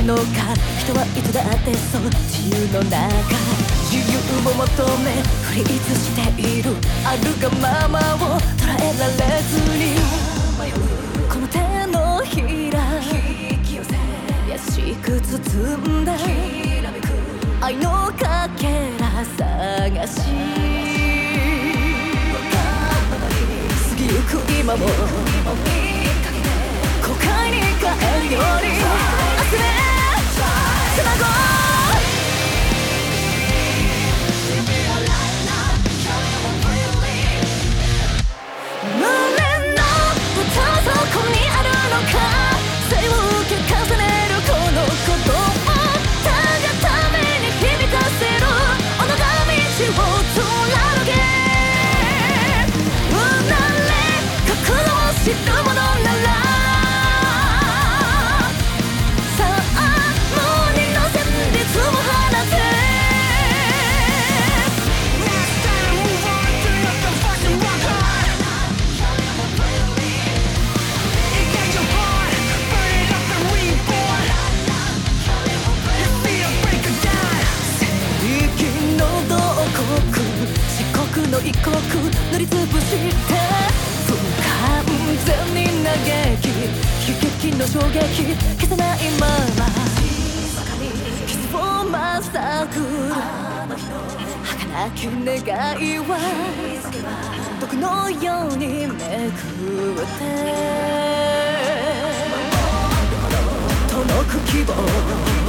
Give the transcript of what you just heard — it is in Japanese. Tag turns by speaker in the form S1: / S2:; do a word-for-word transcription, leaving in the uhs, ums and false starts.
S1: のか。人はいつだってそう自由の中自由を求めフリーズしている。あるがままを捉えられずにこの手のひら優しく包んだ愛のかけら探し過ぎゆく今も後悔に帰るように明日へつなごう。胸の歌そこにあるのか。背を受け重ねるこのことをたがために響かせる己が道を貫け。生まれ心を知るものならさあもう二の旋律を放て。の一刻塗りつぶして不完全に嘆き悲劇の衝撃消せないまま傷をまさぐる儚き願いは毒のようにめくって届く希望